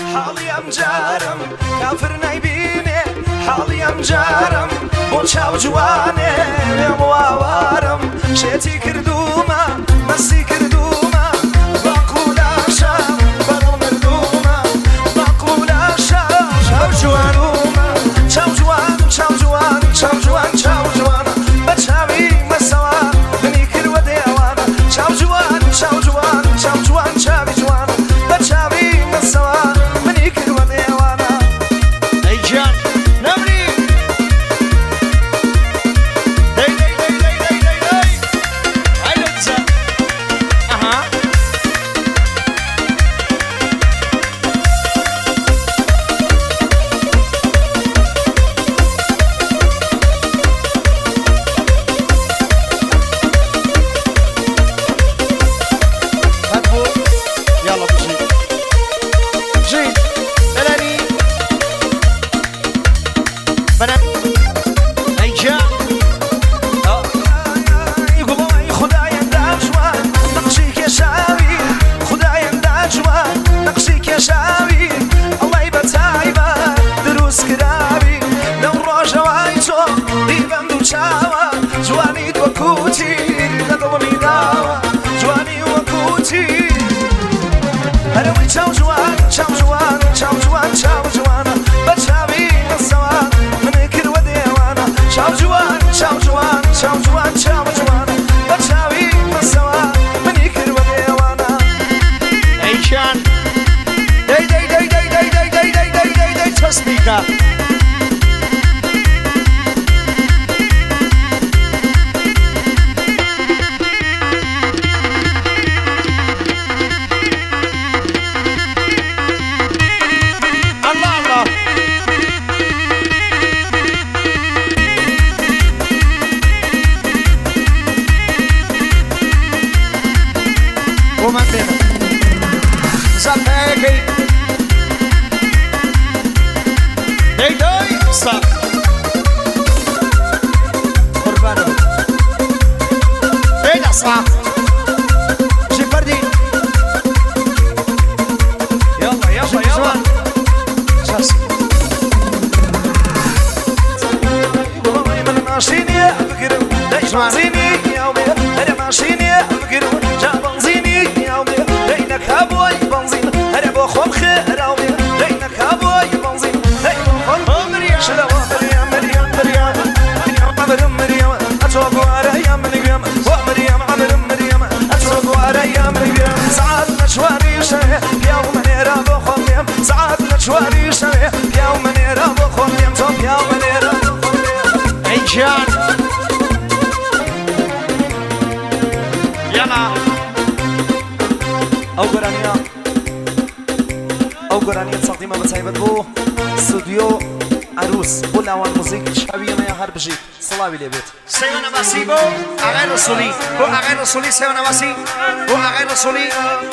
حاڵی ئەم جارم کافر نایبینێ حاڵی ئەم جارم بۆ چاو جوانێ ئەم واوارم شێتی کردومە مەسی کردومە باقولاشە بەڵ مردومە باقولاشە چاو جوانومە چاو جوان چاو جوان چاو جوان چاو جوانە بە چاوی مەسەوە منی کردوە دێوانە چاو جوان چاو جوان چاو جوان چاوی جوانە بە چاوی مەسەوە منی کردوە دێوانە ئەی گیان نەمری دەی دەی دەی دەی دەی دەی دەی ئای لەوچە ئەها چاو جوان چاو جوان چاو جوان چاو جوانە بە چاوی مەسەوە منی کردوە دێوانە چاو جوان چاو جوان چاو جوان چاو جوانە بە چاوی مەسەوە منی کردوە دێوانە ئەی گیان دەی دەی دەی دەی دەی دەی دەی دەی دەی دەی دەی چەسبیکە ئەو گۆرانیە سەڵتیمە بەتایبەت بۆ ستودیۆ عروس بۆ لاوان موزیک شاوی ئەمەیە هەر بژیت سڵاوی لێبێت سەیوان ئەماسی بۆ ئاغای ڕەسوولی بۆ ئاغای ڕەسوولی سەیوان ئەماسی بۆ ئاغای ڕەسوولی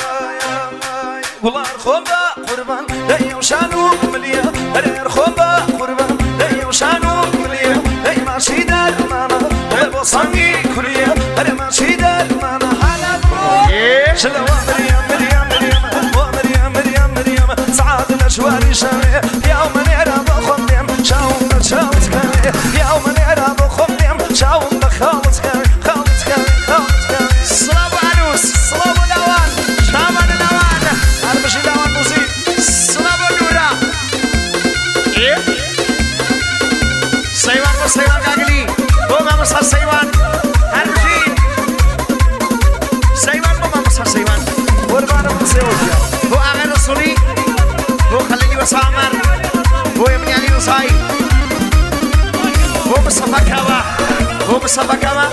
وڵار خۆم بە قوربان دەی شان و ملیە هەرێر خۆم بە قوربان دەی شان و ملیە دەی ماشی دەرمانە هەر بۆ سەنگی کولیە هەرێ ماشی دەرمانە حالات بۆ شلەوە مریەم مریەم مریەم بۆ مریەم مریەم مریەم سعاد لە شواری شەوێ پیاو منێرە بۆ خۆم دێم چاوم بە چاوت کەوێ پیاو منێرە بۆ خۆم دێم چاوم بە خاوت کەوێ خاوت کەوێ خاوت کەوێ سڵاو بە عروس سڵاو بە لاوان شاوانە لاوان هەر بژی لاوان موزیک سڵاو بە نورە سەیوان بۆ سەیوان گاگلی بۆ مامۆستا سەیوان هەر بژین سەیوان بۆ مامۆستا سەیوان قوربانم سێوەتیا بۆ ئاغای ڕەسوولی بۆ خەلیلی وەسامەر بۆ یەمنیانی ڕزایی بۆ مستەفا کاوە بۆ مستەفا کاوە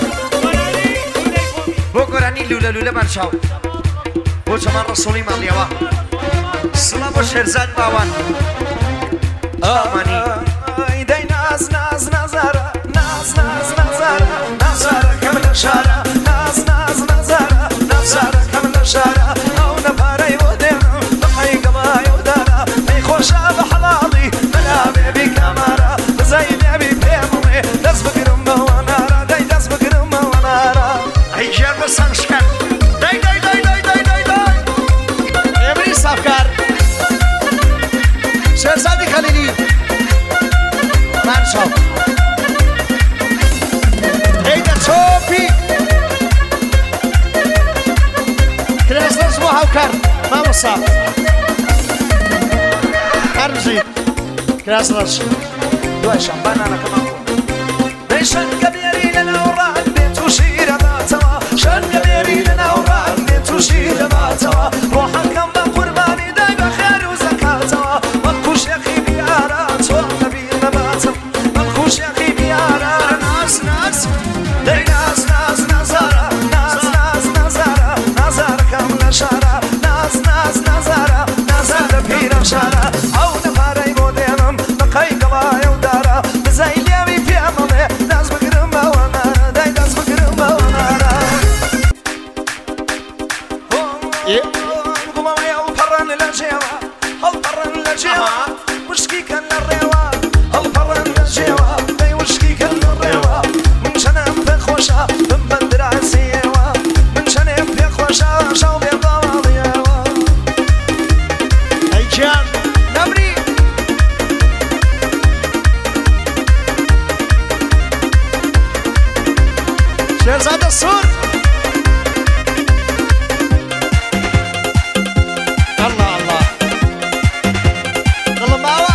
بۆ گۆرانی لولە لولە بەرچاو بۆ چەمان ڕەسوولی ماڵیەوە سڵا بۆ شێرزاد باوان ئامانی دەی ناز ناز نازارە ناز ناز نازارە نازارە کەم لە شارە ناز ناز نازارە نازارە کەم لە شارە ئەو نەپارەی بۆ دێنم بەقەی گەڵای و دارە ئەی خۆشە بە حەڵاڵی بەلا بێبی کامارە بزەی نێبی پێمڵێ دەست بگرم بەوە نارە دەی دەست بگرم بەوە نارە ئەی ژێر بە سەنشکەن دەی دەی دەی دەی دەی دەی دەی ئێمەی سافکار فرصة أرجي كراس رش دوای شەمبان أنا كمان دەیشەن گەبێری لەناوڕان بێت و شیرە باتەوە شەن گەبێری لەناوڕان بێت و شیرە باتەوە ڕۆحەکەم بە قوربانی دای بە خێر و زەکاتەوە وەکو شێخی بیارە تۆ نەبیر نەباتم وەکو شێخی بیارە ناز ناز دەی ناز ناز نازارە ناز ناز نازارە نازارەکەم لە شارە ناز ناز نازارە نازارە پیرە شارە ئەو نەپارەی بۆ دێنم بەقەی گەڵایە و دارە بزای لێوی پێمەڵێ دەست بگرم بەوە نارە دای دەست بگرم بەوە نارە گوڵەوەی هەڵپەڕن لە جێوە هەڵپەڕن لە جێوە وشکی کەن لە ڕێوە هەڵپەڕن لە جێوە دەی وشکی کەن لە ڕێوە من چەنێم پێ خۆشە بم بەندراسیەوە من چەنێم پێ خۆشە شەو بێ باوەڵیەوە ئەی گیان نەبری شێرزادە سوور الله الله دڵم ماوە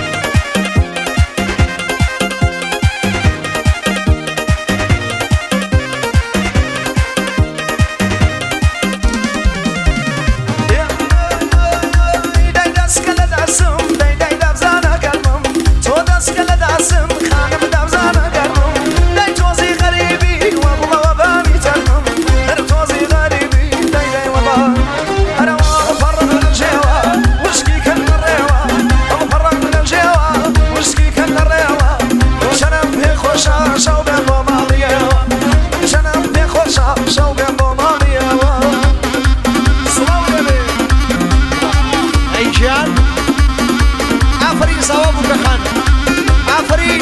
دای دەستکە لە دەسم دای دای دەبزانە گەرمم تۆ دەستکە لە دەسم خانم دەبزانە گەرمم دای تۆزی غەریبی وەڵەوە بامی تەرمم هەر تۆزی غەریبی دای دای وەڵا هەرەوە هەڵپەڕن لە جێوە وشکی کەن لە ڕێوە هەڵپەڕن لە جێوە وشکی کەن لە ڕێوە شەنەم پێ خۆشە شەو بێن بۆ ماڵیەوە شەنەم پێ خۆشە شەو بێن بۆ ماڵیەوە سڵاو دەبێ ئەی گیان ئافرین ساوا بووکەخان ئافرین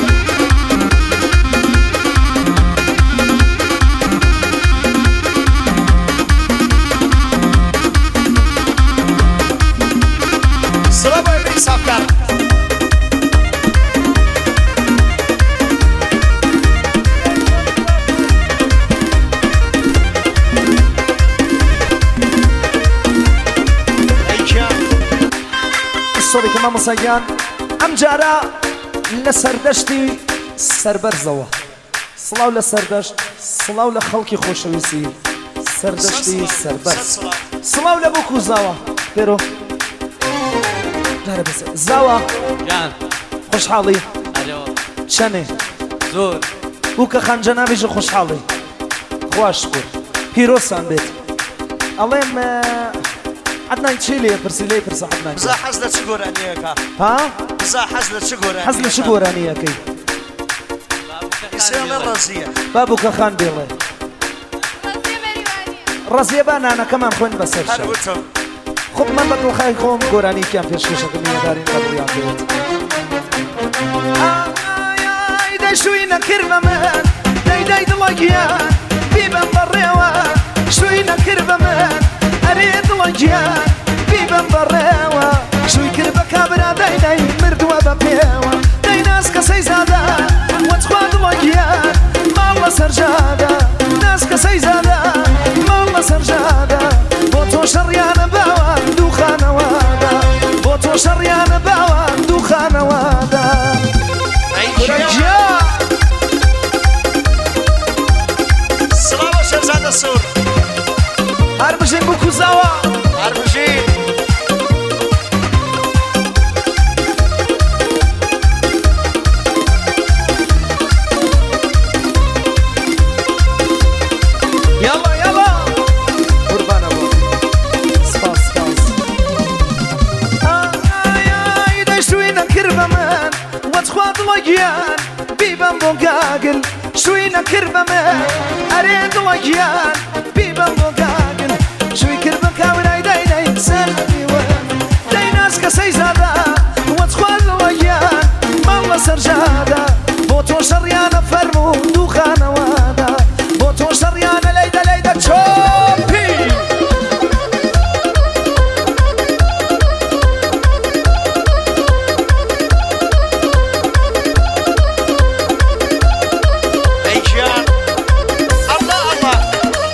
سڵا بۆ ئێمەی سافکار ئەی گیان سۆری کە مامۆساییان ئەم جارە لە سەردەشتی سەربەرزەوە سڵاو لە سەردەشت سڵاو لە خەڵکی خۆشەویستی سەردەشتی سەربەرز سڵاو لە بۆ کوزاوە پێرۆ دارە بەسە زاوە جان خۆشحاڵی الو چەنێ زور بووکە خانجەناویژە خۆشحاڵی خواش شکر پیرۆسان بێت ئەڵێم عدنان چی لێ پرسی لێ پرسە عدنان بزا حەز لە چ گۆرانیەکە ها بزا حەز لە چ گۆرانیەکە حەز لە چ گۆرانیەکەی ئیسێڵە ڕەزیە با بووکە خان بێڵێ ڕزیە با نانەکەمان خۆین بەسەر هەر شەو وتم خب من بە دڵخای خۆم گۆرانیکیان پێشکەشەکە میێدارین قەبڵیان بێت ئای دەی شووی نەکرد بە من دەی دەی دڵەگیان بیبم بەڕێوە شووی نەکرد بە من ئەرێ دڵەگیان بیبم بەڕێوە شووی کرد بە کابرا دەی دەی مردووە بە پێوە دەی ناز کەسەی زادە وەچخوا دڵەگیان ماڵ لە سەرجادە ناز کەسەی زادە ماڵ لە سەرجادە بۆ تۆ شەڕیانە باوە دووخانەوەدا بۆ تۆ شەڕیانە باوە دووخانەوەدا سڵا بۆ شێرزادە سوور هەر بژین بوو کوزاوە هەر بژین یاڵا یاڵا قوربانە بۆ سپاس سپاس ئای دەی شووی نەکرد بە من وەچخوا دڵەگیان بیبەم بۆ گاگل شووی نەکرد بە من ئەرێ دڵەگیان بیبەم بۆ گاگل شووی کرد بە کاورای دەی دەی سەر دیوە دەی ناز کەسەی زادە وەچخوا دڵەگیان ماڵ لە سەرجادە بۆ تۆ شەڕیانە فەرموو دووخانەوەدا بۆ تۆ شەڕیانە لەیدە لەیدە چۆپی ئەی گیان ئەڵڵا ئەڵڵا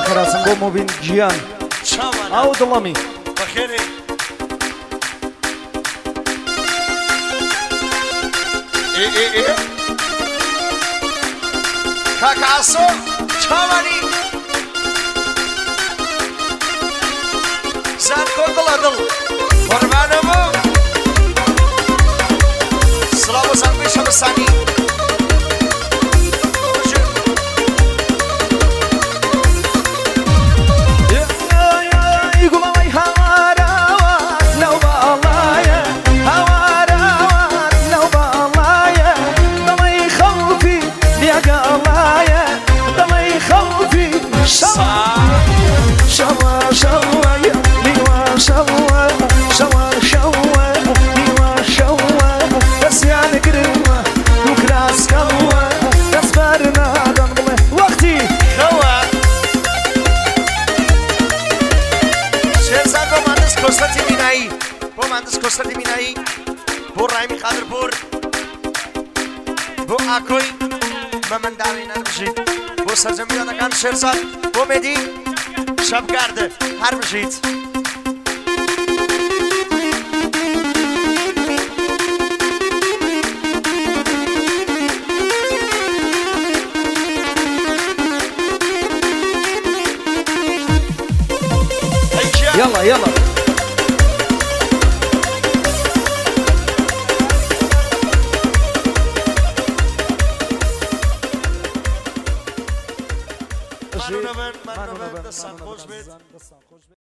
خراسم بۆ مۆبین گیان ئەو دڵەمی بەخێرێ کاکاسۆ چاوانی زان کۆ دڵە دڵ قوربانەمە سڵاو بە زانکۆی شەمەستانی کۆستەری مینایی بۆ ڕایمی خادرپور بۆ ئاکۆی بە منداڵی نەربژیت بۆ سەرجەمیرانەکان شێرزاد بۆ مێدی شەبگاردە هەر بژیت يلا يلا من دستان خوش بید